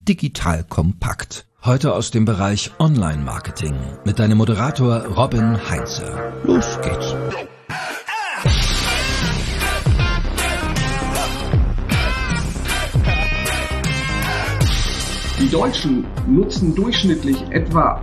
digital kompakt. Heute aus dem Bereich Online-Marketing mit deinem Moderator Robin Heinze. Los geht's. Die Deutschen nutzen durchschnittlich etwa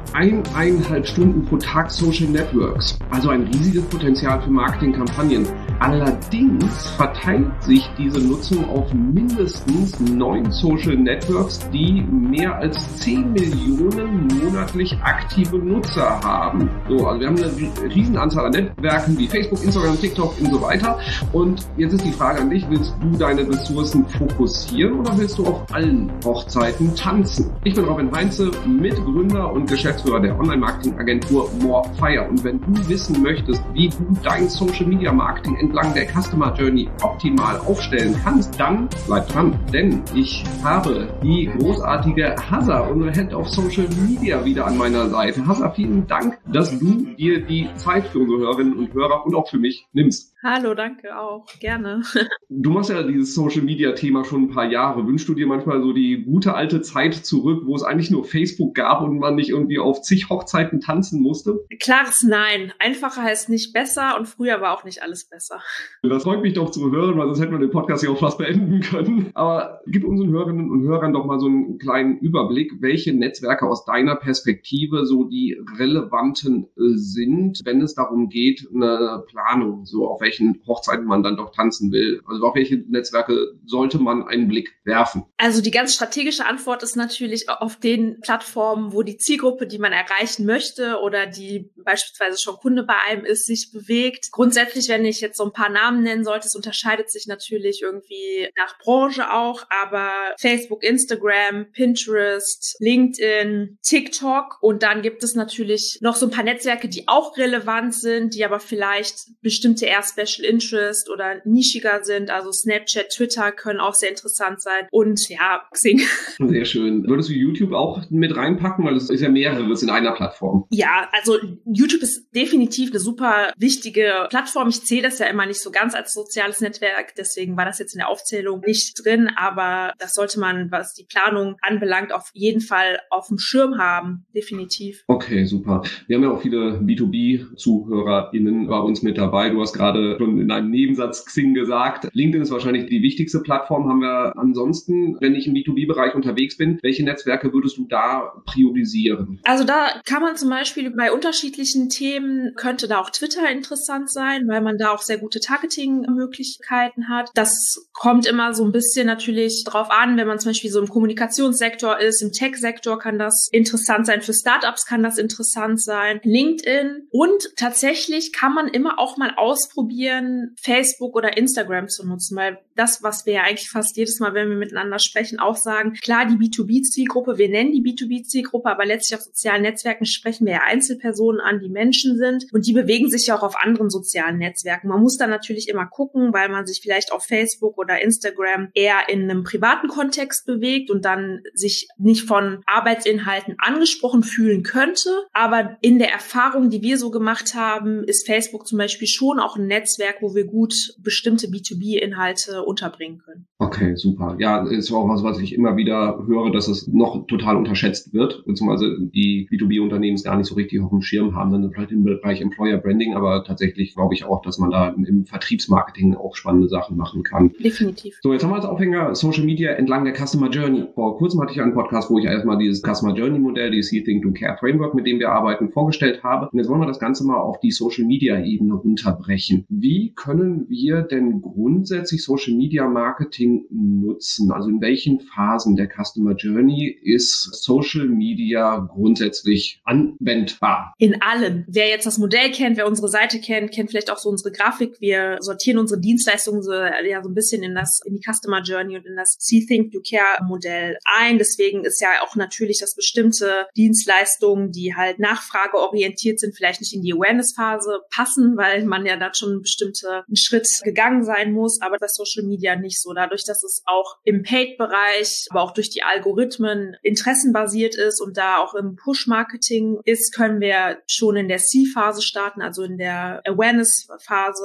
1,5 Stunden pro Tag Social Networks, also ein riesiges Potenzial für Marketingkampagnen. Allerdings verteilt sich diese Nutzung auf mindestens 9 Social Networks, die mehr als 10 Millionen monatlich aktive Nutzer haben. So, also wir haben eine riesen Anzahl an Netzwerken wie Facebook, Instagram, TikTok und so weiter. Und jetzt ist die Frage an dich, willst du deine Ressourcen fokussieren oder willst du auf allen Hochzeiten tanzen? Ich bin Robin Heinze, Mitgründer und Geschäftsführer der Online-Marketing-Agentur Morefire. Und wenn du wissen möchtest, wie du dein Social-Media-Marketing entlang der Customer Journey optimal aufstellen kannst, dann bleib dran. Denn ich habe die großartige Hasa, unsere Head of Social Media, wieder an meiner Seite. Hasa, vielen Dank, dass du dir die Zeit für unsere Hörerinnen und Hörer und auch für mich nimmst. Hallo, danke auch. Gerne. Du machst ja dieses Social-Media-Thema schon ein paar Jahre. Wünschst du dir manchmal so die gute alte Zeit zurück, wo es eigentlich nur Facebook gab und man nicht irgendwie auf zig Hochzeiten tanzen musste? Klares Nein. Einfacher heißt nicht besser und früher war auch nicht alles besser. Das freut mich doch zu hören, weil sonst hätten wir den Podcast ja auch fast beenden können. Aber gib unseren Hörerinnen und Hörern doch mal so einen kleinen Überblick, welche Netzwerke aus deiner Perspektive so die relevanten sind, wenn es darum geht, eine Planung, so auf welchen Hochzeiten man dann doch tanzen will. Also auf welche Netzwerke sollte man einen Blick werfen? Also die ganz strategische Antwort ist natürlich auf den Plattformen, wo die Zielgruppe, die man erreichen möchte oder die beispielsweise schon Kunde bei einem ist, sich bewegt. Grundsätzlich, wenn ich jetzt so ein paar Namen nennen sollte, es unterscheidet sich natürlich irgendwie nach Branche auch, aber Facebook, Instagram, Pinterest, LinkedIn, TikTok und dann gibt es natürlich noch so ein paar Netzwerke, die auch relevant sind, die aber vielleicht bestimmte eher Special Interest oder nischiger sind, also Snapchat, Twitter können auch sehr interessant sein und ja, Xing. Sehr schön. Würdest du YouTube auch mit reinpacken, weil es ist ja mehreres in einer Plattform? Ja, also YouTube ist definitiv eine super wichtige Plattform. Ich zähle das ja immer nicht so ganz als soziales Netzwerk, deswegen war das jetzt in der Aufzählung nicht drin, aber das sollte man, was die Planung anbelangt, auf jeden Fall auf dem Schirm haben, definitiv. Okay, super. Wir haben ja auch viele B2B-ZuhörerInnen bei uns mit dabei. Du hast gerade schon in einem Nebensatz Xing gesagt. LinkedIn ist wahrscheinlich die wichtigste Plattform. Haben wir ansonsten, wenn ich im B2B-Bereich unterwegs bin, welche Netzwerke würdest du da priorisieren? Also da kann man zum Beispiel bei unterschiedlichen Themen, könnte da auch Twitter interessant sein, weil man da auch sehr gute Targeting-Möglichkeiten hat. Das kommt immer so ein bisschen natürlich drauf an, wenn man zum Beispiel so im Kommunikationssektor ist, im Tech-Sektor kann das interessant sein, für Startups kann das interessant sein, LinkedIn und tatsächlich kann man immer auch mal ausprobieren, Facebook oder Instagram zu nutzen, weil das, was wir ja eigentlich fast jedes Mal, wenn wir miteinander sprechen, auch sagen, klar, die B2B-Zielgruppe, wir nennen die B2B-Zielgruppe, aber letztlich auf sozialen Netzwerken sprechen wir ja Einzelpersonen an, die Menschen sind und die bewegen sich ja auch auf anderen sozialen Netzwerken. Man muss da natürlich immer gucken, weil man sich vielleicht auf Facebook oder Instagram eher in einem privaten Kontext bewegt und dann sich nicht von Arbeitsinhalten angesprochen fühlen könnte. Aber in der Erfahrung, die wir so gemacht haben, ist Facebook zum Beispiel schon auch ein Netzwerk, wo wir gut bestimmte B2B-Inhalte unterbringen können. Okay, super. Ja, ist auch was ich immer wieder höre, dass es noch total unterschätzt wird, beziehungsweise die B2B-Unternehmen es gar nicht so richtig auf dem Schirm haben, dann vielleicht im Bereich Employer Branding, aber tatsächlich glaube ich auch, dass man da im Vertriebsmarketing auch spannende Sachen machen kann. Definitiv. So, jetzt haben wir als Aufhänger Social Media entlang der Customer Journey. Vor kurzem hatte ich einen Podcast, wo ich erstmal dieses Customer Journey Modell, die See, Think, Do, Care Framework, mit dem wir arbeiten, vorgestellt habe. Und jetzt wollen wir das Ganze mal auf die Social Media Ebene runterbrechen. Wie können wir denn grundsätzlich Social Media Marketing nutzen? Also in welchen Phasen der Customer Journey ist Social Media grundsätzlich anwendbar? In allen. Wer jetzt das Modell kennt, wer unsere Seite kennt, kennt vielleicht auch so unsere Grafik. Wir sortieren unsere Dienstleistungen so ein bisschen in die Customer Journey und in das See, Think, Do, Care Modell ein. Deswegen ist ja auch natürlich, dass bestimmte Dienstleistungen, die halt nachfrageorientiert sind, vielleicht nicht in die Awareness-Phase passen, weil man ja da schon einen bestimmten Schritt gegangen sein muss, aber bei Social Media nicht so. Dadurch, dass es auch im Paid-Bereich, aber auch durch die Algorithmen interessenbasiert ist und da auch im Push-Marketing ist, können wir schon in der C-Phase starten, also in der Awareness-Phase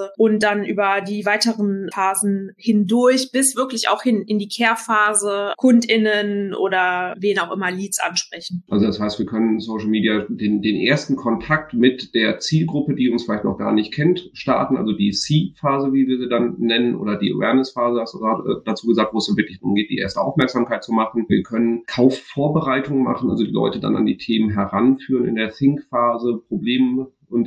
Seed-Phase und dann über die weiteren Phasen hindurch bis wirklich auch hin in die Care-Phase KundInnen oder wen auch immer Leads ansprechen. Also das heißt, wir können Social Media den ersten Kontakt mit der Zielgruppe, die uns vielleicht noch gar nicht kennt, starten, also die Seed-Phase, wie wir sie dann nennen, oder die Awareness-Phase, hast du gerade dazu gesagt, wo es wirklich darum geht, die erste Aufmerksamkeit zu machen. Wir können Kaufvorbereitungen machen, also die Leute dann an die Themen heranführen in der Think-Phase, Probleme und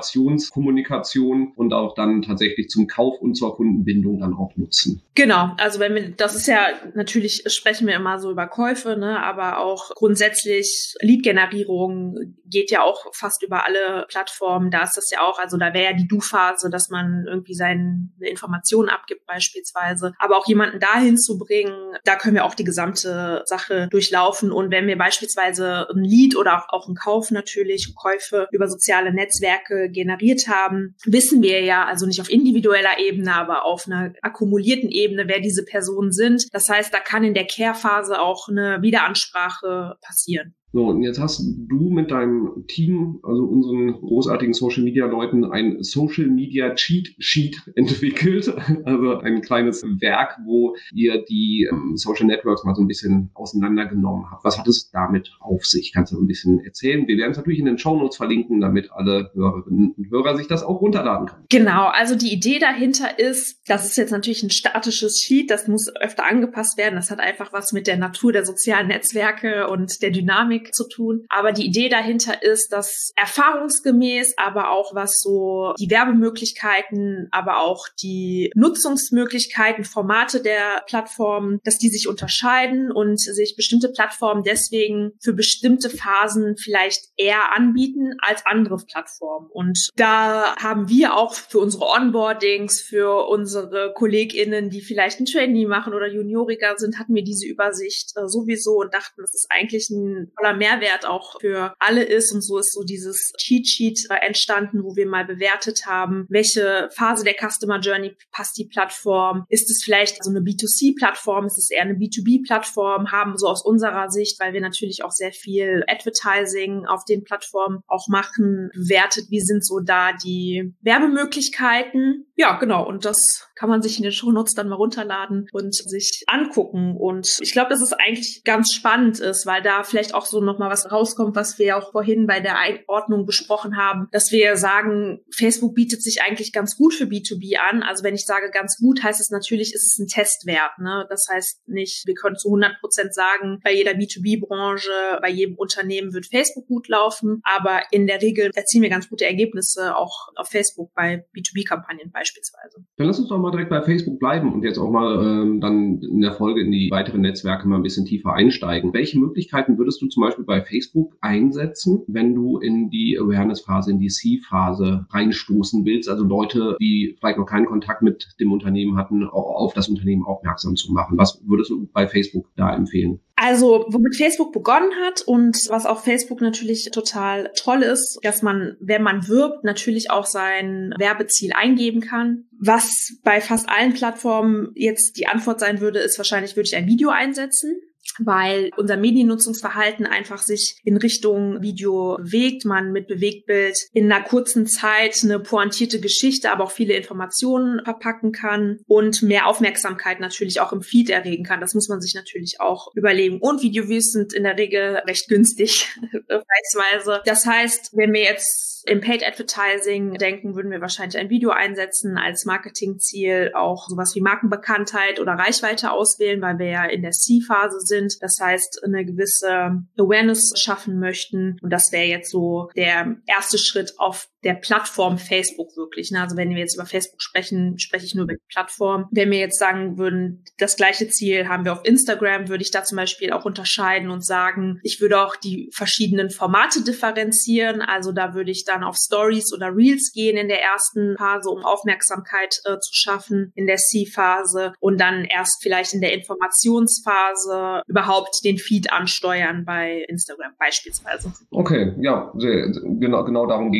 Informationskommunikation und auch dann tatsächlich zum Kauf und zur Kundenbindung dann auch nutzen. Genau, also das ist ja, natürlich sprechen wir immer so über Käufe, ne, aber auch grundsätzlich Lead-Generierung geht ja auch fast über alle Plattformen. Da ist das ja auch, also da wäre ja die Du-Phase, dass man irgendwie seine Informationen abgibt beispielsweise. Aber auch jemanden dahin zu bringen, da können wir auch die gesamte Sache durchlaufen. Und wenn wir beispielsweise ein Lead oder auch einen Kauf natürlich, Käufe über soziale Netzwerke generiert haben, wissen wir ja, also nicht auf individueller Ebene, aber auf einer akkumulierten Ebene, wer diese Personen sind. Das heißt, da kann in der Care-Phase auch eine Wiederansprache passieren. So, und jetzt hast du mit deinem Team, also unseren großartigen Social-Media-Leuten, ein Social-Media-Cheat-Sheet entwickelt. Also ein kleines Werk, wo ihr die Social Networks mal so ein bisschen auseinandergenommen habt. Was hat es damit auf sich? Kannst du ein bisschen erzählen? Wir werden es natürlich in den Shownotes verlinken, damit alle Hörerinnen und Hörer sich das auch runterladen können. Genau, also die Idee dahinter ist, das ist jetzt natürlich ein statisches Sheet, das muss öfter angepasst werden. Das hat einfach was mit der Natur der sozialen Netzwerke und der Dynamik zu tun. Aber die Idee dahinter ist, dass erfahrungsgemäß, aber auch was so die Werbemöglichkeiten, aber auch die Nutzungsmöglichkeiten, Formate der Plattformen, dass die sich unterscheiden und sich bestimmte Plattformen deswegen für bestimmte Phasen vielleicht eher anbieten als andere Plattformen. Und da haben wir auch für unsere Onboardings, für unsere KollegInnen, die vielleicht ein Trainee machen oder Junioriker sind, hatten wir diese Übersicht sowieso und dachten, das ist eigentlich ein toller Mehrwert auch für alle ist. Und so ist so dieses Cheat Sheet entstanden, wo wir mal bewertet haben, welche Phase der Customer Journey passt die Plattform. Ist es vielleicht so eine B2C-Plattform? Ist es eher eine B2B-Plattform? Haben so aus unserer Sicht, weil wir natürlich auch sehr viel Advertising auf den Plattformen auch machen, bewertet, wie sind so da die Werbemöglichkeiten. Ja, genau. Und das kann man sich in den Shownotes dann mal runterladen und sich angucken. Und ich glaube, dass es eigentlich ganz spannend ist, weil da vielleicht auch so nochmal was rauskommt, was wir auch vorhin bei der Einordnung besprochen haben, dass wir sagen, Facebook bietet sich eigentlich ganz gut für B2B an. Also wenn ich sage ganz gut, heißt es natürlich, ist es ein Testwert, ne? Das heißt nicht, wir können zu 100% sagen, bei jeder B2B-Branche, bei jedem Unternehmen wird Facebook gut laufen, aber in der Regel erzielen wir ganz gute Ergebnisse auch auf Facebook bei B2B-Kampagnen beispielsweise. Dann lass uns doch mal direkt bei Facebook bleiben und jetzt auch mal dann in der Folge in die weiteren Netzwerke mal ein bisschen tiefer einsteigen. Welche Möglichkeiten würdest du zum Beispiel bei Facebook einsetzen, wenn du in die Awareness-Phase, in die C-Phase reinstoßen willst, also Leute, die vielleicht noch keinen Kontakt mit dem Unternehmen hatten, auch auf das Unternehmen aufmerksam zu machen? Was würdest du bei Facebook da empfehlen? Also, womit Facebook begonnen hat und was auch Facebook natürlich total toll ist, dass man, wenn man wirbt, natürlich auch sein Werbeziel eingeben kann. Was bei fast allen Plattformen jetzt die Antwort sein würde, ist wahrscheinlich, würde ich ein Video einsetzen, weil unser Mediennutzungsverhalten einfach sich in Richtung Video bewegt, man mit Bewegtbild in einer kurzen Zeit eine pointierte Geschichte, aber auch viele Informationen verpacken kann und mehr Aufmerksamkeit natürlich auch im Feed erregen kann. Das muss man sich natürlich auch überlegen. Und Videoviews sind in der Regel recht günstig, vergleichsweise. Das heißt, wenn wir jetzt im Paid Advertising denken, würden wir wahrscheinlich ein Video einsetzen als Marketingziel, auch sowas wie Markenbekanntheit oder Reichweite auswählen, weil wir ja in der C-Phase sind. Das heißt, eine gewisse Awareness schaffen möchten. Und das wäre jetzt so der erste Schritt auf der Plattform Facebook wirklich. Also wenn wir jetzt über Facebook sprechen, spreche ich nur über die Plattform. Wenn wir jetzt sagen würden, das gleiche Ziel haben wir auf Instagram, würde ich da zum Beispiel auch unterscheiden und sagen, ich würde auch die verschiedenen Formate differenzieren. Also da würde ich dann auf Stories oder Reels gehen in der ersten Phase, um Aufmerksamkeit zu schaffen in der C-Phase und dann erst vielleicht in der Informationsphase überhaupt den Feed ansteuern bei Instagram beispielsweise. Okay, ja, genau darum ging es dann ja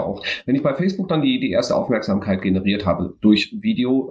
auch. Wenn ich bei Facebook dann die erste Aufmerksamkeit generiert habe durch Video,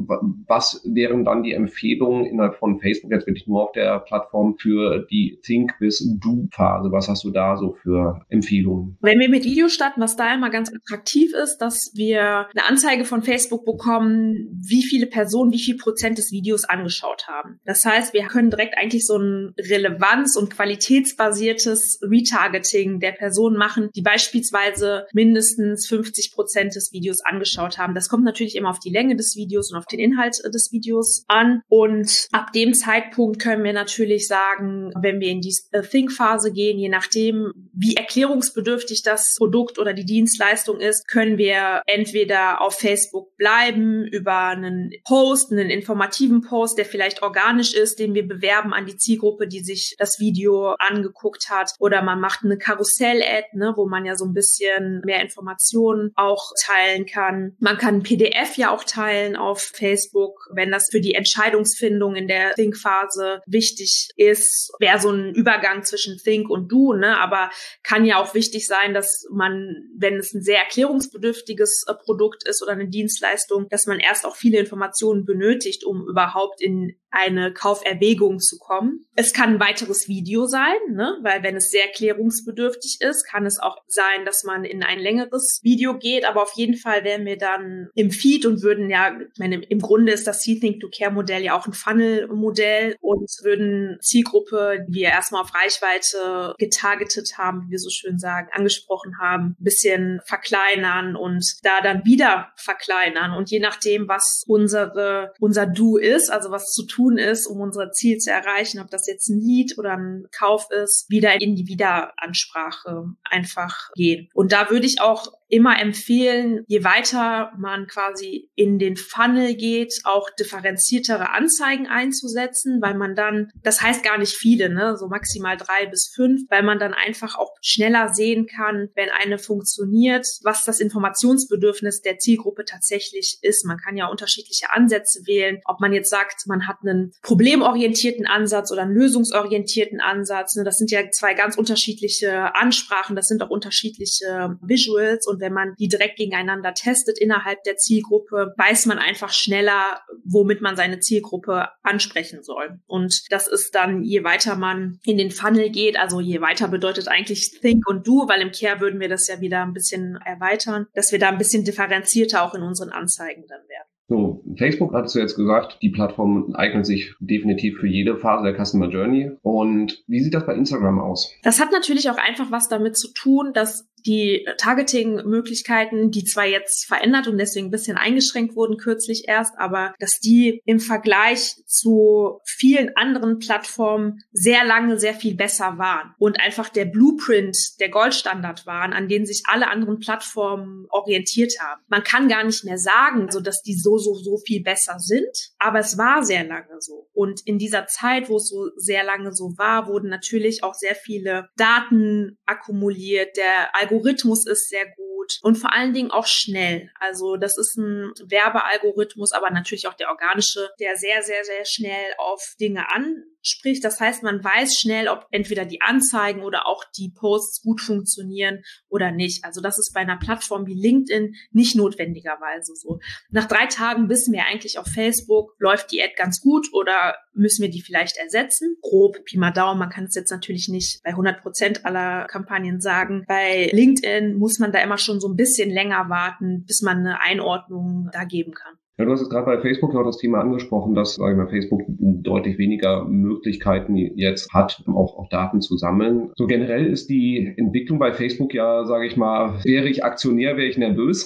was wären dann die Empfehlungen innerhalb von Facebook, jetzt bin ich nur auf der Plattform, für die Think bis Do-Phase? Was hast du da so für Empfehlungen? Wenn wir mit Video starten, was da immer ganz attraktiv ist, dass wir eine Anzeige von Facebook bekommen, wie viele Personen, wie viel Prozent des Videos angeschaut haben. Das heißt, wir können direkt eigentlich so ein relevanz- und qualitätsbasiertes Retargeting der Personen machen, die beispielsweise mindestens 50% des Videos angeschaut haben. Das kommt natürlich immer auf die Länge des Videos und auf den Inhalt des Videos an. Und ab dem Zeitpunkt können wir natürlich sagen, wenn wir in die Think-Phase gehen, je nachdem, wie erklärungsbedürftig das Produkt oder die Dienstleistung ist, können wir entweder auf Facebook bleiben über einen Post, einen informativen Post, der vielleicht organisch ist, den wir bewerben an die Zielgruppe, die sich das Video angeguckt hat, oder man macht eine Karussell-Ad, wo man ja so ein bisschen mehr Informationen auch teilen kann. Man kann ein PDF ja auch teilen auf Facebook, wenn das für die Entscheidungsfindung in der Think-Phase wichtig ist. Wäre so ein Übergang zwischen Think und Do, aber kann ja auch wichtig sein, dass man, wenn es ein sehr erklärungsbedürftiges Produkt ist oder eine Dienstleistung, dass man erst auch viele Informationen benötigt, um überhaupt in eine Kauferwägung zu kommen. Es kann ein weiteres Video sein, weil wenn es sehr erklärungsbedürftig ist, kann es auch sein, dass man in ein längeres Video geht, aber auf jeden Fall wären wir dann im Feed und würden im Grunde ist das See-Think-to-Care-Modell ja auch ein Funnel-Modell und würden Zielgruppe, die wir erstmal auf Reichweite getargetet haben, wie wir so schön sagen, angesprochen haben, ein bisschen verkleinern und da dann wieder verkleinern. Und je nachdem, was unser Do ist, also was zu tun ist, um unser Ziel zu erreichen, ob das jetzt ein Lead oder ein Kauf ist, wieder in die Wiederansprache einfach gehen. Und da würde ich auch immer empfehlen, je weiter man quasi in den Funnel geht, auch differenziertere Anzeigen einzusetzen, weil man dann, das heißt gar nicht viele, so maximal 3 bis 5, weil man dann einfach auch schneller sehen kann, wenn eine funktioniert, was das Informationsbedürfnis der Zielgruppe tatsächlich ist. Man kann ja unterschiedliche Ansätze wählen, ob man jetzt sagt, man hat einen problemorientierten Ansatz oder einen lösungsorientierten Ansatz. Das sind ja 2 ganz unterschiedliche Ansprachen, das sind auch unterschiedliche Visuals, und wenn man die direkt gegeneinander testet innerhalb der Zielgruppe, weiß man einfach schneller, womit man seine Zielgruppe ansprechen soll. Und das ist dann, je weiter man in den Funnel geht, also je weiter bedeutet eigentlich Think und Do, weil im Care würden wir das ja wieder ein bisschen erweitern, dass wir da ein bisschen differenzierter auch in unseren Anzeigen dann werden. So, Facebook hattest du jetzt gesagt, die Plattform eignet sich definitiv für jede Phase der Customer Journey. Und wie sieht das bei Instagram aus? Das hat natürlich auch einfach was damit zu tun, dass die Targeting-Möglichkeiten, die zwar jetzt verändert und deswegen ein bisschen eingeschränkt wurden kürzlich erst, aber dass die im Vergleich zu vielen anderen Plattformen sehr lange sehr viel besser waren und einfach der Blueprint, der Goldstandard waren, an den sich alle anderen Plattformen orientiert haben. Man kann gar nicht mehr sagen, so dass die so viel besser sind, aber es war sehr lange so. Und in dieser Zeit, wo es so sehr lange so war, wurden natürlich auch sehr viele Daten akkumuliert. Der Algorithmus ist sehr gut und vor allen Dingen auch schnell. Also das ist ein Werbealgorithmus, aber natürlich auch der organische, der sehr, sehr, sehr schnell auf Dinge anspricht. Das heißt, man weiß schnell, ob entweder die Anzeigen oder auch die Posts gut funktionieren oder nicht. Also das ist bei einer Plattform wie LinkedIn nicht notwendigerweise so. Nach 3 Tagen wissen wir eigentlich auf Facebook, läuft die Ad ganz gut oder müssen wir die vielleicht ersetzen? Grob, Pi mal Daumen, man kann es jetzt natürlich nicht bei 100% aller Kampagnen sagen. Bei LinkedIn muss man da immer schon so ein bisschen länger warten, bis man eine Einordnung da geben kann. Ja, du hast jetzt gerade bei Facebook auch das Thema angesprochen, dass Facebook deutlich weniger Möglichkeiten jetzt hat, auch Daten zu sammeln. So generell ist die Entwicklung bei Facebook ja, sage ich mal, wäre ich Aktionär, wäre ich nervös.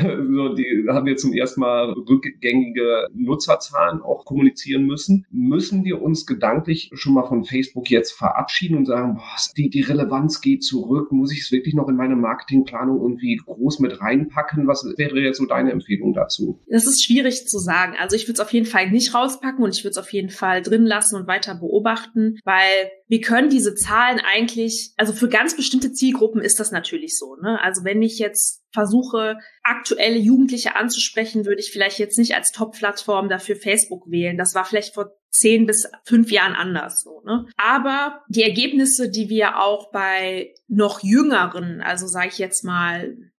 Die haben wir zum ersten Mal rückgängige Nutzerzahlen auch kommunizieren müssen. Müssen wir uns gedanklich schon mal von Facebook jetzt verabschieden und sagen, die Relevanz geht zurück, muss ich es wirklich noch in meine Marketingplanung irgendwie groß mit reinpacken? Was wäre jetzt so deine Empfehlung dazu? Das ist schwierig zu sagen. Also ich würde es auf jeden Fall nicht rauspacken und ich würde es auf jeden Fall drin lassen und weiter beobachten, weil wir können diese Zahlen eigentlich, also für ganz bestimmte Zielgruppen ist das natürlich so, Also wenn ich jetzt versuche, aktuelle Jugendliche anzusprechen, würde ich vielleicht jetzt nicht als Top-Plattform dafür Facebook wählen. Das war vielleicht vor 10 bis 5 Jahren anders so, Aber die Ergebnisse, die wir auch bei noch jüngeren, also sage ich jetzt mal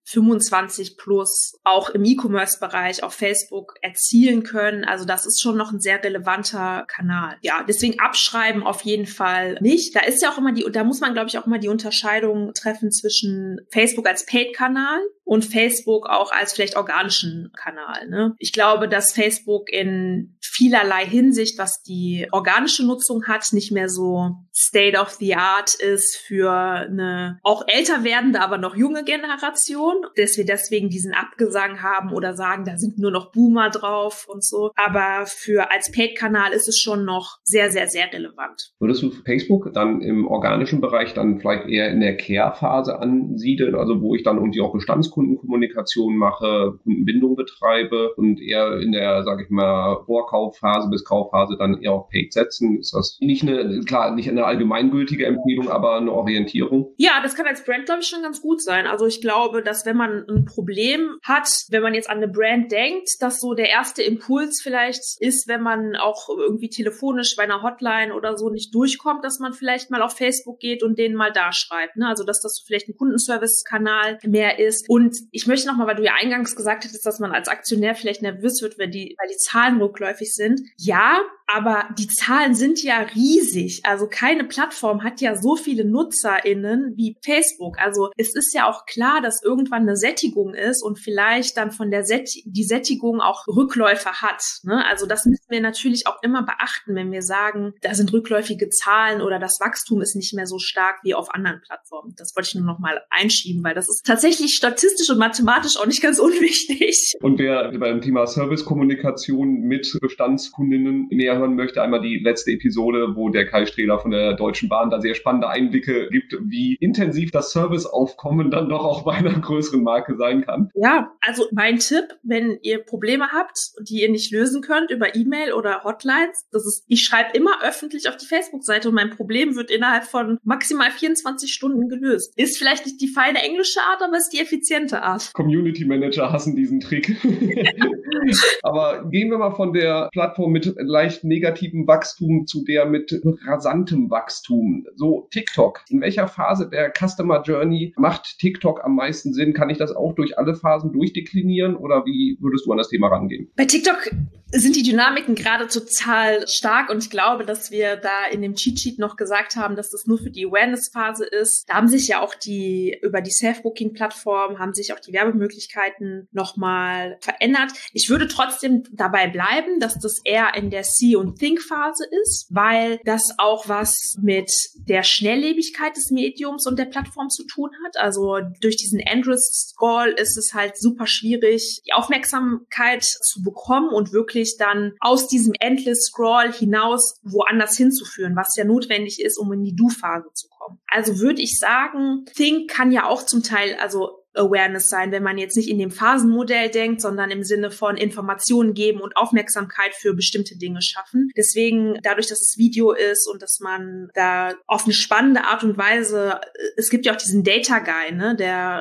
25 plus auch im E-Commerce-Bereich auf Facebook erzielen können. Also das ist schon noch ein sehr relevanter Kanal. Ja, deswegen abschreiben auf jeden Fall nicht. Da ist ja auch immer da muss man, glaube ich, auch immer die Unterscheidung treffen zwischen Facebook als Paid-Kanal und Facebook auch als vielleicht organischen Kanal. Ne? Ich glaube, dass Facebook in vielerlei Hinsicht, was die organische Nutzung hat, nicht mehr so State of the Art ist für eine auch älter werdende, aber noch junge Generation, dass wir deswegen diesen Abgesang haben oder sagen, da sind nur noch Boomer drauf und so. Aber als Paid-Kanal ist es schon noch sehr, sehr, sehr relevant. Würdest du Facebook dann im organischen Bereich dann vielleicht eher in der Care-Phase ansiedeln, also wo ich dann irgendwie auch Bestandskundenkommunikation mache, Kundenbindung betreibe und eher in der, sage ich mal, Vorkaufphase bis Kaufphase dann eher auf Paid setzen? Ist das nicht eine allgemeingültige Empfehlung, aber eine Orientierung? Ja, das kann als Brand, glaube ich, schon ganz gut sein. Also ich glaube, dass wenn man ein Problem hat, wenn man jetzt an eine Brand denkt, dass so der erste Impuls vielleicht ist, wenn man auch irgendwie telefonisch bei einer Hotline oder so nicht durchkommt, dass man vielleicht mal auf Facebook geht und denen mal da schreibt. Ne? Also dass das vielleicht ein Kundenservice-Kanal mehr ist. Und ich möchte nochmal, weil du ja eingangs gesagt hattest, dass man als Aktionär vielleicht nervös wird, weil die Zahlen rückläufig sind. Ja, aber die Zahlen sind ja riesig. Also keine Plattform hat ja so viele NutzerInnen wie Facebook. Also es ist ja auch klar, dass irgendwann eine Sättigung ist und vielleicht dann von die Sättigung auch Rückläufer hat. Ne? Also das müssen wir natürlich auch immer beachten, wenn wir sagen, da sind rückläufige Zahlen oder das Wachstum ist nicht mehr so stark wie auf anderen Plattformen. Das wollte ich nur noch mal einschieben, weil das ist tatsächlich statistisch und mathematisch auch nicht ganz unwichtig. Und wer beim Thema Servicekommunikation mit Bestandskundinnen näher hören möchte, einmal die letzte Episode, wo der Kai Strehler von der Deutschen Bahn da sehr spannende Einblicke gibt, wie intensiv das Serviceaufkommen dann doch auch bei einer größeren Marke sein kann. Ja, also mein Tipp, wenn ihr Probleme habt, die ihr nicht lösen könnt über E-Mail oder Hotlines, ich schreibe immer öffentlich auf die Facebook-Seite und mein Problem wird innerhalb von maximal 24 Stunden gelöst. Ist vielleicht nicht die feine englische Art, aber ist die effiziente Art. Community Manager hassen diesen Trick. Aber gehen wir mal von der Plattform mit leicht negativem Wachstum zu der mit rasantem Wachstum. So TikTok. In welcher Phase der Customer Journey macht TikTok am meisten Sinn? Kann ich das auch durch alle Phasen durchdeklinieren oder wie würdest du an das Thema rangehen? Bei TikTok sind die Dynamiken gerade total stark und ich glaube, dass wir da in dem Cheat Sheet noch gesagt haben, dass das nur für die Awareness-Phase ist. Da haben sich ja auch über die Self-Booking-Plattform haben sich auch die Werbemöglichkeiten nochmal verändert. Ich würde trotzdem dabei bleiben, dass das eher in der See- und Think-Phase ist, weil das auch was mit der Schnelllebigkeit des Mediums und der Plattform zu tun hat. Also durch diesen Endless-Scroll ist es halt super schwierig, die Aufmerksamkeit zu bekommen und wirklich dann aus diesem Endless-Scroll hinaus woanders hinzuführen, was ja notwendig ist, um in die Do-Phase zu kommen. Also würde ich sagen, Think kann ja auch zum Teil, also Awareness sein, wenn man jetzt nicht in dem Phasenmodell denkt, sondern im Sinne von Informationen geben und Aufmerksamkeit für bestimmte Dinge schaffen. Deswegen, dadurch, dass es Video ist und dass man da auf eine spannende Art und Weise, es gibt ja auch diesen Data Guy, ne, der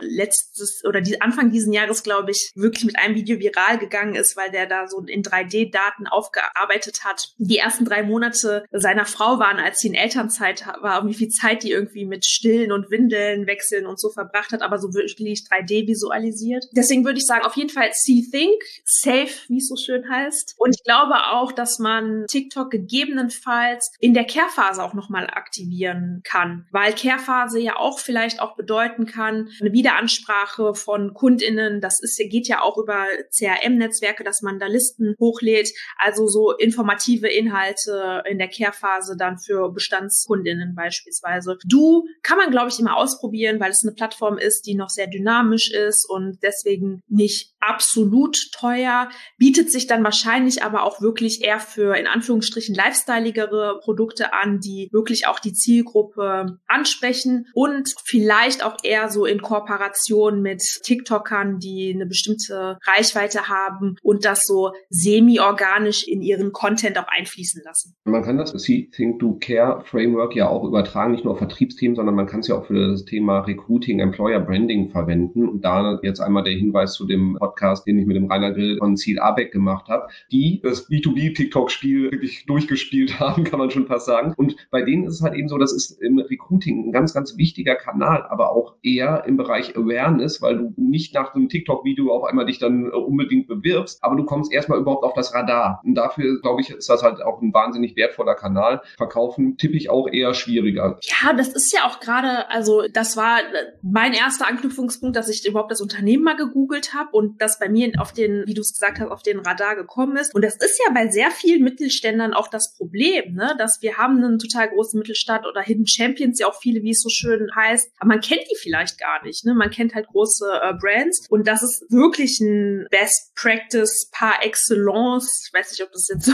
Anfang diesen Jahres, glaube ich, wirklich mit einem Video viral gegangen ist, weil der da so in 3D-Daten aufgearbeitet hat. Die ersten 3 Monate seiner Frau waren, als sie in Elternzeit war, und wie viel Zeit die irgendwie mit Stillen und Windeln wechseln und so verbracht hat, aber so wirklich 3D visualisiert. Deswegen würde ich sagen, auf jeden Fall See, Think, Safe, wie es so schön heißt. Und ich glaube auch, dass man TikTok gegebenenfalls in der Care-Phase auch nochmal aktivieren kann, weil Care-Phase ja auch vielleicht auch bedeuten kann, eine Wiederansprache von KundInnen, geht ja auch über CRM-Netzwerke, dass man da Listen hochlädt, also so informative Inhalte in der Care-Phase dann für BestandsKundInnen beispielsweise. Kann man, glaube ich, immer ausprobieren, weil es eine Plattform ist, die noch sehr dynamisch ist und deswegen nicht absolut teuer, bietet sich dann wahrscheinlich aber auch wirklich eher für in Anführungsstrichen lifestyleigere Produkte an, die wirklich auch die Zielgruppe ansprechen und vielleicht auch eher so in Kooperation mit TikTokern, die eine bestimmte Reichweite haben und das so semi-organisch in ihren Content auch einfließen lassen. Man kann das See, Think, Do, Care Framework ja auch übertragen, nicht nur auf Vertriebsthemen, sondern man kann es ja auch für das Thema Recruiting, Employer Branding verwenden. anwenden. Und da jetzt einmal der Hinweis zu dem Podcast, den ich mit dem Rainer Grill von Ziel Abeck gemacht habe, die das B2B-TikTok-Spiel wirklich durchgespielt haben, kann man schon fast sagen. Und bei denen ist es halt eben so, das ist im Recruiting ein ganz, ganz wichtiger Kanal, aber auch eher im Bereich Awareness, weil du nicht nach dem TikTok-Video auf einmal dich dann unbedingt bewirbst, aber du kommst erstmal überhaupt auf das Radar. Und dafür, glaube ich, ist das halt auch ein wahnsinnig wertvoller Kanal. Verkaufen tippe ich auch eher schwieriger. Ja, das ist ja auch gerade, also das war mein erster Anknüpfungspunkt, dass ich überhaupt das Unternehmen mal gegoogelt habe und das bei mir auf den, wie du es gesagt hast, auf den Radar gekommen ist. Und das ist ja bei sehr vielen Mittelständlern auch das Problem, ne, dass wir haben einen total großen Mittelstand oder Hidden Champions, ja auch viele, wie es so schön heißt, aber man kennt die vielleicht gar nicht, ne? Man kennt halt große Brands und das ist wirklich ein Best Practice par excellence. Ich weiß nicht, ob das jetzt so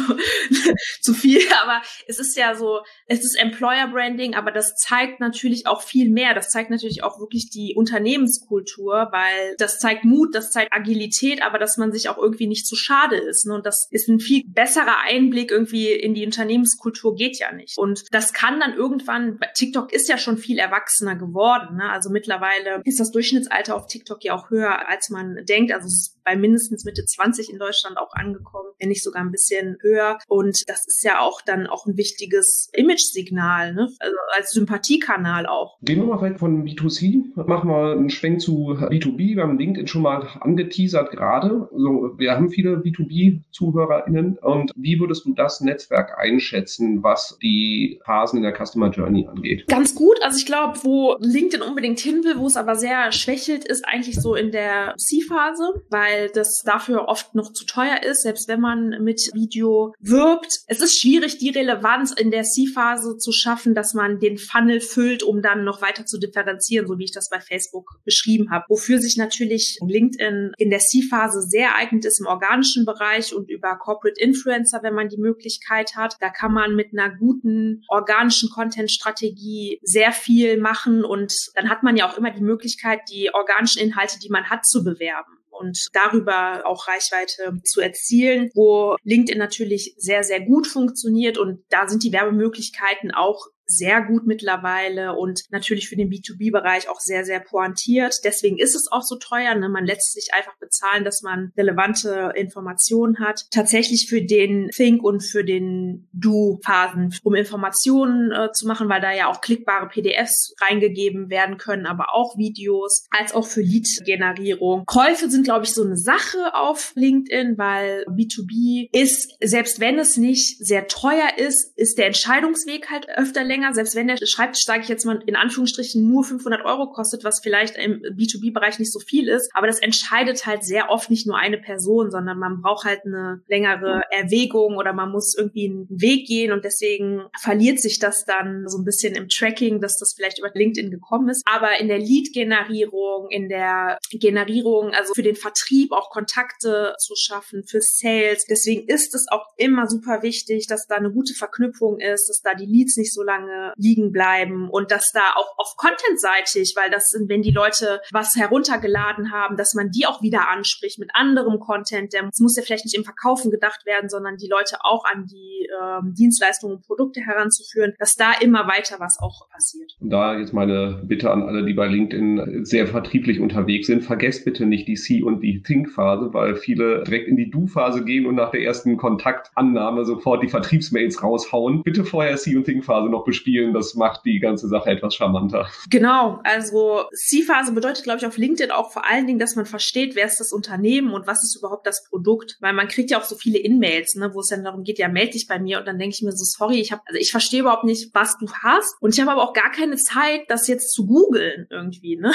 zu viel, aber es ist ja so, es ist Employer Branding, aber das zeigt natürlich auch viel mehr. Das zeigt natürlich auch wirklich die Unternehmenskultur, weil das zeigt Mut, das zeigt Agilität, aber dass man sich auch irgendwie nicht zu schade ist, ne? Und das ist ein viel besserer Einblick irgendwie in die Unternehmenskultur, geht ja nicht. Und das kann dann irgendwann, TikTok ist ja schon viel erwachsener geworden, ne? Also mittlerweile ist das Durchschnittsalter auf TikTok ja auch höher, als man denkt. Also es ist bei mindestens Mitte 20 in Deutschland auch angekommen, wenn nicht sogar ein bisschen höher. Und das ist ja auch dann auch ein wichtiges Image-Signal, ne? Also als Sympathiekanal auch. Gehen wir mal weg von B2C, machen wir einen Schwenk zu B2B. Wir haben LinkedIn schon mal angeteasert gerade. Also wir haben viele B2B-ZuhörerInnen. Und wie würdest du das Netzwerk einschätzen, was die Phasen in der Customer Journey angeht? Ganz gut. Also ich glaube, wo LinkedIn unbedingt hin will, wo es aber sehr schwächelt, ist eigentlich so in der C-Phase, weil das dafür oft noch zu teuer ist, selbst wenn man mit Video wirbt. Es ist schwierig, die Relevanz in der C-Phase zu schaffen, dass man den Funnel füllt, um dann noch weiter zu differenzieren, so wie ich das bei Facebook beschrieben habe. Wofür sich natürlich LinkedIn in der C-Phase sehr eignet ist im organischen Bereich und über Corporate Influencer, wenn man die Möglichkeit hat. Da kann man mit einer guten organischen Content-Strategie sehr viel machen und dann hat man ja auch immer die Möglichkeit, die organischen Inhalte, die man hat, zu bewerben und darüber auch Reichweite zu erzielen, wo LinkedIn natürlich sehr, sehr gut funktioniert und da sind die Werbemöglichkeiten auch sehr gut mittlerweile und natürlich für den B2B-Bereich auch sehr, sehr pointiert. Deswegen ist es auch so teuer, ne? Man lässt sich einfach bezahlen, dass man relevante Informationen hat. Tatsächlich für den Think und für den Do-Phasen, um Informationen zu machen, weil da ja auch klickbare PDFs reingegeben werden können, aber auch Videos, als auch für Lead-Generierung. Käufe sind, glaube ich, so eine Sache auf LinkedIn, weil B2B ist, selbst wenn es nicht sehr teuer ist, ist der Entscheidungsweg halt öfter länger. Selbst wenn der Schreibtisch, sage ich jetzt mal in Anführungsstrichen, nur 500 € kostet, was vielleicht im B2B-Bereich nicht so viel ist, aber das entscheidet halt sehr oft nicht nur eine Person, sondern man braucht halt eine längere Erwägung oder man muss irgendwie einen Weg gehen und deswegen verliert sich das dann so ein bisschen im Tracking, dass das vielleicht über LinkedIn gekommen ist. Aber in der Lead-Generierung, in der Generierung, also für den Vertrieb auch Kontakte zu schaffen, für Sales, deswegen ist es auch immer super wichtig, dass da eine gute Verknüpfung ist, dass da die Leads nicht so lange liegen bleiben und dass da auch auf Content-seitig, weil das sind, wenn die Leute was heruntergeladen haben, dass man die auch wieder anspricht mit anderem Content. Es muss ja vielleicht nicht im Verkaufen gedacht werden, sondern die Leute auch an die Dienstleistungen und Produkte heranzuführen, dass da immer weiter was auch passiert. Und da jetzt meine Bitte an alle, die bei LinkedIn sehr vertrieblich unterwegs sind, vergesst bitte nicht die C- und die Think-Phase, weil viele direkt in die Do-Phase gehen und nach der ersten Kontaktannahme sofort die Vertriebsmails raushauen. Bitte vorher C- und Think-Phase noch bespielen, das macht die ganze Sache etwas charmanter. Genau, also C-Phase bedeutet, glaube ich, auf LinkedIn auch vor allen Dingen, dass man versteht, wer ist das Unternehmen und was ist überhaupt das Produkt, weil man kriegt ja auch so viele In-Mails, ne, wo es dann darum geht, ja, melde dich bei mir und dann denke ich mir so, sorry, ich verstehe überhaupt nicht, was du hast und ich habe aber auch gar keine Zeit, das jetzt zu googeln irgendwie, ne.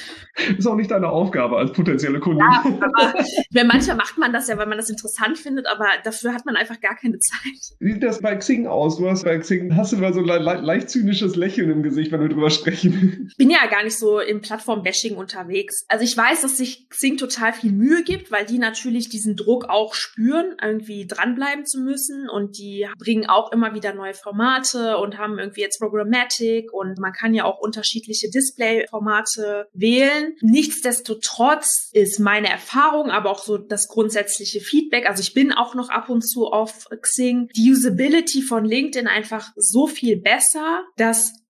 Ist auch nicht deine Aufgabe als potenzielle Kundin. Ja, aber manchmal macht man das ja, weil man das interessant findet, aber dafür hat man einfach gar keine Zeit. Wie sieht das bei Xing aus? Hast du immer so ein leicht zynisches Lächeln im Gesicht, wenn wir drüber sprechen. Ich bin ja gar nicht so im Plattform-Bashing unterwegs. Also ich weiß, dass sich Xing total viel Mühe gibt, weil die natürlich diesen Druck auch spüren, irgendwie dranbleiben zu müssen und die bringen auch immer wieder neue Formate und haben irgendwie jetzt Programmatic und man kann ja auch unterschiedliche Display-Formate wählen. Nichtsdestotrotz ist meine Erfahrung, aber auch so das grundsätzliche Feedback, also ich bin auch noch ab und zu auf Xing, die Usability von LinkedIn einfach so viel besser, dass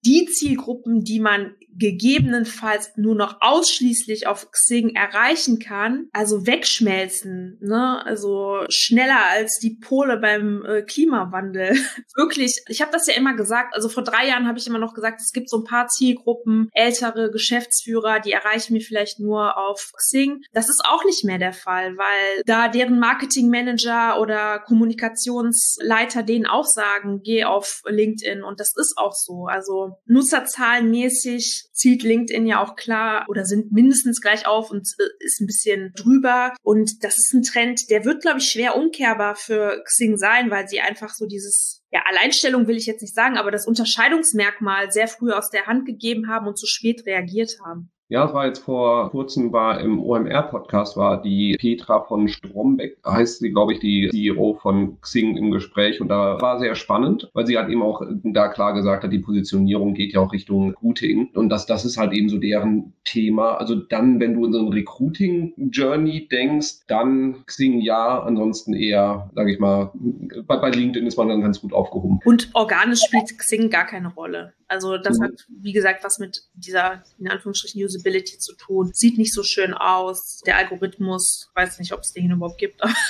die Zielgruppen, die man gegebenenfalls nur noch ausschließlich auf Xing erreichen kann, also wegschmelzen, ne? Also schneller als die Pole beim Klimawandel. Wirklich, ich habe das ja immer gesagt, also vor 3 Jahren habe ich immer noch gesagt, es gibt so ein paar Zielgruppen, ältere Geschäftsführer, die erreichen wir vielleicht nur auf Xing. Das ist auch nicht mehr der Fall, weil da deren Marketingmanager oder Kommunikationsleiter denen auch sagen, geh auf LinkedIn, und das ist auch so. Also nutzerzahlenmäßig zielt LinkedIn ja auch klar oder sind mindestens gleich auf und ist ein bisschen drüber. Und das ist ein Trend, der wird, glaube ich, schwer umkehrbar für Xing sein, weil sie einfach so dieses, ja, Alleinstellung will ich jetzt nicht sagen, aber das Unterscheidungsmerkmal sehr früh aus der Hand gegeben haben und zu spät reagiert haben. Ja, es war jetzt vor kurzem, war im OMR-Podcast, war die Petra von Strombeck, heißt sie, glaube ich, die CEO von Xing im Gespräch, und da war sehr spannend, weil sie halt eben auch da klar gesagt hat, die Positionierung geht ja auch Richtung Recruiting, und das ist halt eben so deren Thema. Also dann, wenn du in so eine Recruiting-Journey denkst, dann Xing ja, ansonsten eher, sage ich mal, bei LinkedIn ist man dann ganz gut aufgehoben. Und organisch spielt Xing gar keine Rolle. Also das hat, wie gesagt, was mit dieser, in Anführungsstrichen, Usability zu tun. Sieht nicht so schön aus. Der Algorithmus, weiß nicht, ob es den überhaupt gibt. Ja,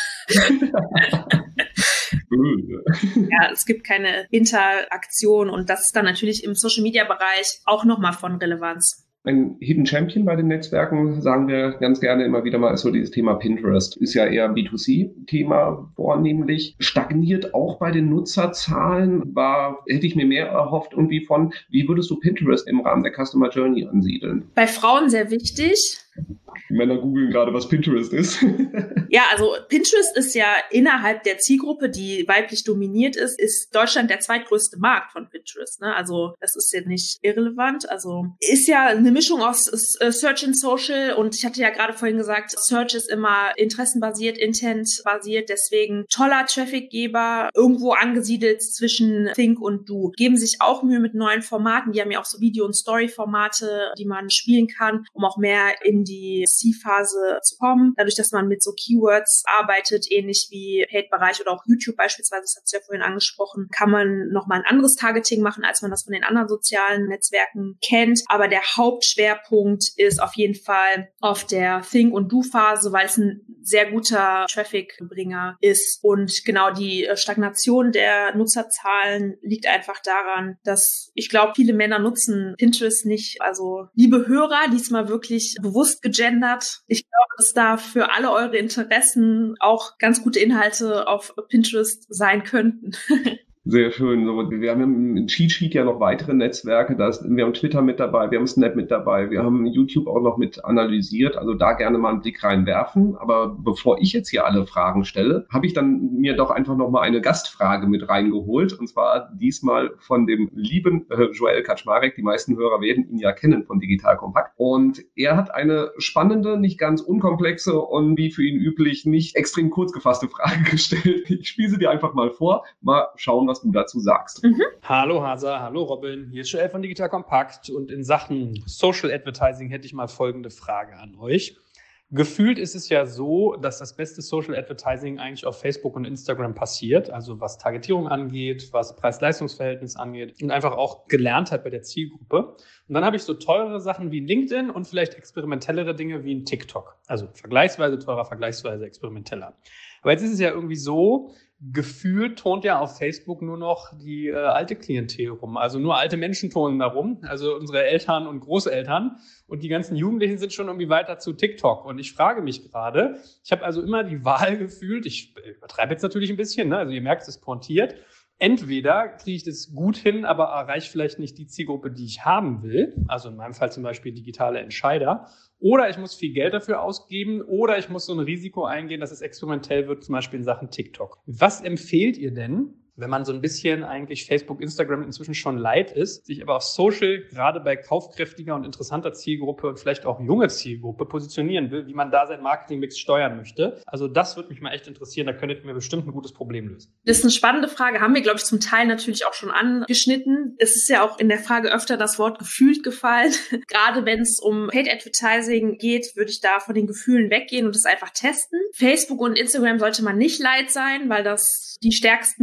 es gibt keine Interaktion, und das ist dann natürlich im Social-Media-Bereich auch nochmal von Relevanz. Ein Hidden Champion bei den Netzwerken, sagen wir ganz gerne immer wieder mal, ist so dieses Thema Pinterest. Ist ja eher ein B2C-Thema vornehmlich. Stagniert auch bei den Nutzerzahlen. Hätte ich mir mehr erhofft irgendwie von. Wie würdest du Pinterest im Rahmen der Customer Journey ansiedeln? Bei Frauen sehr wichtig. Die Männer googeln gerade, was Pinterest ist. Ja, also Pinterest ist ja innerhalb der Zielgruppe, die weiblich dominiert ist Deutschland der zweitgrößte Markt von Pinterest. Ne? Also das ist ja nicht irrelevant. Also ist ja eine Mischung aus Search and Social, und ich hatte ja gerade vorhin gesagt, Search ist immer interessenbasiert, intentbasiert, deswegen toller Trafficgeber, irgendwo angesiedelt zwischen Think und Do. Geben sich auch Mühe mit neuen Formaten. Die haben ja auch so Video- und Story-Formate, die man spielen kann, um auch mehr in die C-Phase zu kommen. Dadurch, dass man mit so Keywords arbeitet, ähnlich wie Paid-Bereich oder auch YouTube beispielsweise, das hast du ja vorhin angesprochen, kann man nochmal ein anderes Targeting machen, als man das von den anderen sozialen Netzwerken kennt. Aber der Hauptschwerpunkt ist auf jeden Fall auf der Think- und Do-Phase, weil es ein sehr guter Traffic-Bringer ist. Und genau die Stagnation der Nutzerzahlen liegt einfach daran, dass ich glaube, viele Männer nutzen Pinterest nicht. Also liebe Hörer, diesmal wirklich bewusst gegendert. Ich glaube, dass da für alle eure Interessen auch ganz gute Inhalte auf Pinterest sein könnten. Sehr schön. Wir haben im Cheat Sheet ja noch weitere Netzwerke. Wir haben Twitter mit dabei, wir haben Snap mit dabei, wir haben YouTube auch noch mit analysiert. Also da gerne mal einen Blick reinwerfen. Aber bevor ich jetzt hier alle Fragen stelle, habe ich dann mir doch einfach noch mal eine Gastfrage mit reingeholt. Und zwar diesmal von dem lieben Joel Kaczmarek. Die meisten Hörer werden ihn ja kennen von Digital Kompakt. Und er hat eine spannende, nicht ganz unkomplexe und wie für ihn üblich nicht extrem kurz gefasste Frage gestellt. Ich spiele sie dir einfach mal vor. Mal schauen, was du dazu sagst. Hallo Hasa, hallo Robin, hier ist Joel von Digital Kompakt, und in Sachen Social Advertising hätte ich mal folgende Frage an euch. Gefühlt ist es ja so, dass das beste Social Advertising eigentlich auf Facebook und Instagram passiert, also was Targetierung angeht, was Preis-Leistungs-Verhältnis angeht und einfach auch Gelerntheit bei der Zielgruppe. Und dann habe ich so teurere Sachen wie LinkedIn und vielleicht experimentellere Dinge wie ein TikTok. Also vergleichsweise teurer, vergleichsweise experimenteller. Aber jetzt ist es ja irgendwie so, gefühlt turnt ja auf Facebook nur noch die alte Klientel rum. Also nur alte Menschen turnen da rum, also unsere Eltern und Großeltern. Und die ganzen Jugendlichen sind schon irgendwie weiter zu TikTok. Und ich frage mich gerade, ich habe also immer die Wahl gefühlt, ich übertreibe jetzt natürlich ein bisschen, ne? Also ihr merkt, es ist pointiert. Entweder kriege ich das gut hin, aber erreiche vielleicht nicht die Zielgruppe, die ich haben will. Also in meinem Fall zum Beispiel digitale Entscheider. Oder ich muss viel Geld dafür ausgeben. Oder ich muss so ein Risiko eingehen, dass es experimentell wird, zum Beispiel in Sachen TikTok. Was empfehlt ihr denn, wenn man so ein bisschen eigentlich Facebook, Instagram inzwischen schon leid ist, sich aber auf Social, gerade bei kaufkräftiger und interessanter Zielgruppe und vielleicht auch junge Zielgruppe positionieren will, wie man da sein Marketingmix steuern möchte? Also das würde mich mal echt interessieren, da könntet ihr mir bestimmt ein gutes Problem lösen. Das ist eine spannende Frage, haben wir, glaube ich, zum Teil natürlich auch schon angeschnitten. Es ist ja auch in der Frage öfter das Wort gefühlt gefallen. Gerade wenn es um Paid Advertising geht, würde ich da von den Gefühlen weggehen und das einfach testen. Facebook und Instagram sollte man nicht leid sein, weil das die stärksten Plattformen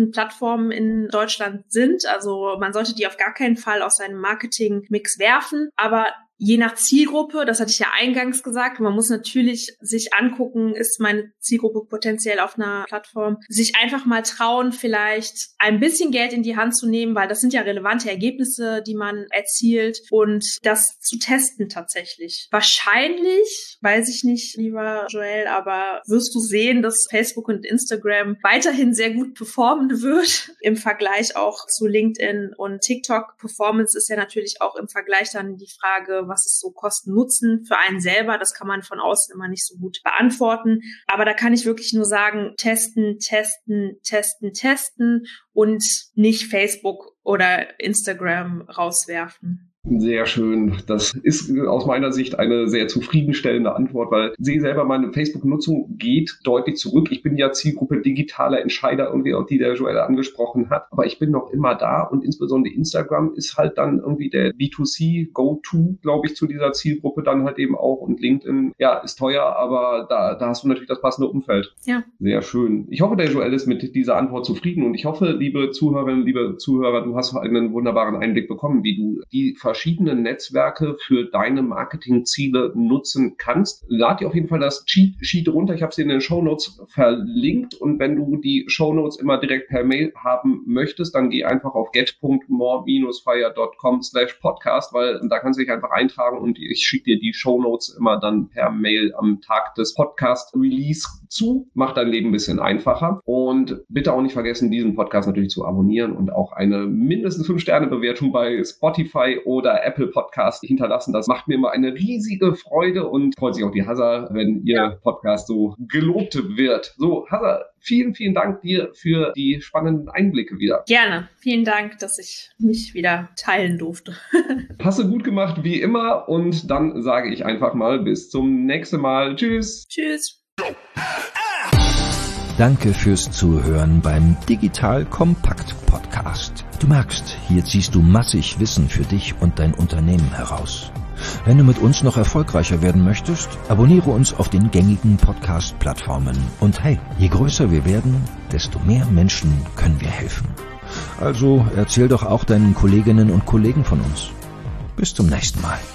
Plattformen in Deutschland sind. Also man sollte die auf gar keinen Fall aus seinem Marketing-Mix werfen, aber je nach Zielgruppe, das hatte ich ja eingangs gesagt, man muss natürlich sich angucken, ist meine Zielgruppe potenziell auf einer Plattform, sich einfach mal trauen, vielleicht ein bisschen Geld in die Hand zu nehmen, weil das sind ja relevante Ergebnisse, die man erzielt, und das zu testen tatsächlich. Wahrscheinlich, weiß ich nicht, lieber Joel, aber wirst du sehen, dass Facebook und Instagram weiterhin sehr gut performen wird, im Vergleich auch zu LinkedIn und TikTok. Performance ist ja natürlich auch im Vergleich dann die Frage, was ist so Kosten-Nutzen für einen selber. Das kann man von außen immer nicht so gut beantworten. Aber da kann ich wirklich nur sagen, testen und nicht Facebook oder Instagram rauswerfen. Sehr schön. Das ist aus meiner Sicht eine sehr zufriedenstellende Antwort, weil ich sehe selber, meine Facebook-Nutzung geht deutlich zurück. Ich bin ja Zielgruppe digitaler Entscheider irgendwie, die der Joel angesprochen hat, aber ich bin noch immer da, und insbesondere Instagram ist halt dann irgendwie der B2C Go-To, glaube ich, zu dieser Zielgruppe dann halt eben auch, und LinkedIn, ja, ist teuer, aber da hast du natürlich das passende Umfeld. Ja. Sehr schön. Ich hoffe, der Joel ist mit dieser Antwort zufrieden, und ich hoffe, liebe Zuhörerinnen, liebe Zuhörer, du hast einen wunderbaren Einblick bekommen, wie du die verschiedene Netzwerke für deine Marketingziele nutzen kannst. Lad dir auf jeden Fall das Cheat Sheet runter. Ich habe es dir in den Shownotes verlinkt, und wenn du die Shownotes immer direkt per Mail haben möchtest, dann geh einfach auf get.more-fire.com/podcast, weil da kannst du dich einfach eintragen, und ich schicke dir die Shownotes immer dann per Mail am Tag des Podcast-Release zu. Macht dein Leben ein bisschen einfacher, und bitte auch nicht vergessen, diesen Podcast natürlich zu abonnieren und auch eine mindestens 5-Sterne-Bewertung bei Spotify oder Apple Podcast hinterlassen. Das macht mir immer eine riesige Freude, und freut sich auch die Hazza, wenn ihr Podcast so gelobt wird. So, Hazza, vielen, vielen Dank dir für die spannenden Einblicke wieder. Gerne. Vielen Dank, dass ich mich wieder teilen durfte. Hast du gut gemacht, wie immer, und dann sage ich einfach mal bis zum nächsten Mal. Tschüss. Tschüss. Danke fürs Zuhören beim Digital Kompakt Podcast. Du merkst, hier ziehst du massig Wissen für dich und dein Unternehmen heraus. Wenn du mit uns noch erfolgreicher werden möchtest, abonniere uns auf den gängigen Podcast-Plattformen. Und hey, je größer wir werden, desto mehr Menschen können wir helfen. Also erzähl doch auch deinen Kolleginnen und Kollegen von uns. Bis zum nächsten Mal.